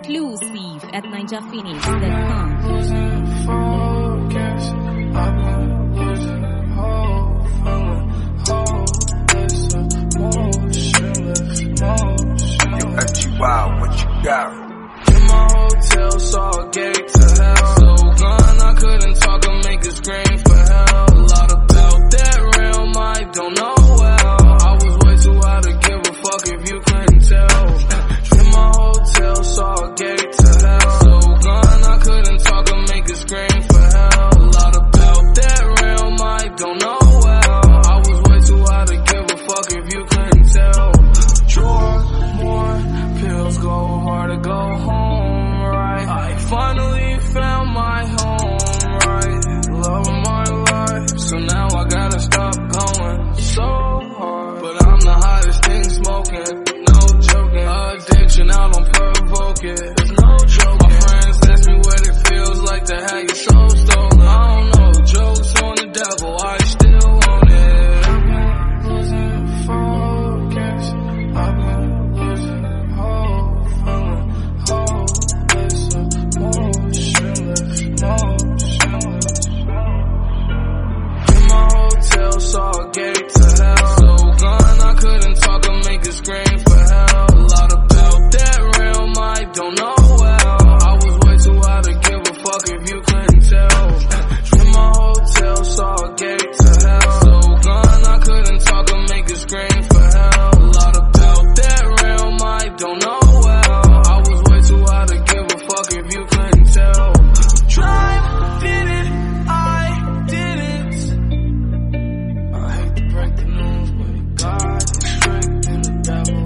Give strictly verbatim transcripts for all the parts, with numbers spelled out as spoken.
Exclusive at ninja phoenix dot com. Focus, I've been losing hope, feeling hopeless, emotionless, emotionless. Yo, F G Y, what you got? In my hotel, saw a gate to hell. So gone, I couldn't talk or make a scream for help. A lot about that realm, I don't know well. I was way too high to give a fuck if you couldn't tell. In my hotel, saw a gate to hell. So gone, I couldn't talk or make a scream for help. A lot about that realm, I don't know well. I was way too high to give a fuck if you couldn't tell. Draw more pills, go hard to go home, right? I finally found my home, right? Love of my life, so now I gotta stop going so hard. But I'm the hottest thing smoking, no joking. Addiction, I don't provoke it, there's no joke. My friends ask me what it feels like to have your soul stolen. I don't know, jokes on the devil, I still want it. I've been losing focus, I've been losing hope, feeling hopeless, emotionless, emotionless. In my hotel, saw a gate to hell. So gone, I couldn't talk or make a scream for help. A lot about that realm, I don't know well. I was way too high to give a fuck if you couldn't tell. In my hotel, saw a gate to hell. So gone, I couldn't talk or make a scream for help. A lot about that realm, I don't know well. I was way too high to give a fuck if you couldn't tell. Drive, did it, I didn't. I hate to break the news, but God is straight than the devil.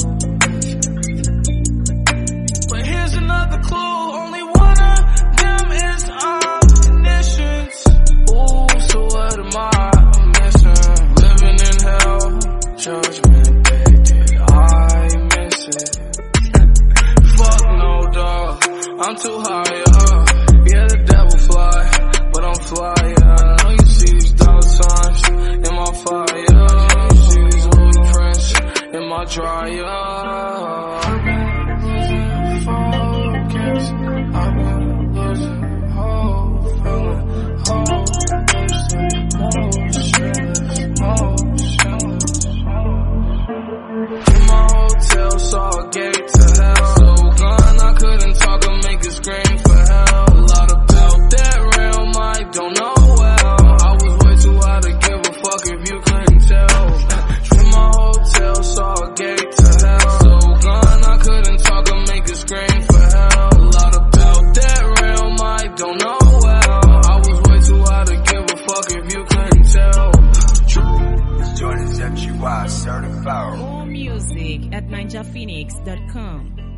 But here's another clue, only one of them is omniscient. Ooh, so what am I missing? Living in hell, judgment day, did I miss it? Fuck no, dog, I'm too high up. Yeah, the devil fly, but I'm flying. I know you see these dollar signs in my fire. You see these Louis prints in my dryer. I've been losing focus, I've been losing hope, feeling hopeless, emotionless, emotionless. In my hotel, saw a gate to hell. So gone, I couldn't talk or make a scream for help. A lot about that realm, I don't know well. I was way too high to give a fuck if you couldn't tell. In my hotel, saw a gate to hell. So gone, I couldn't talk or make a scream for help. A lot about that realm, I don't know well. I was way too high to give a fuck if you couldn't tell. It's Jordan's F G Y certified. More music at ninja phoenix dot com.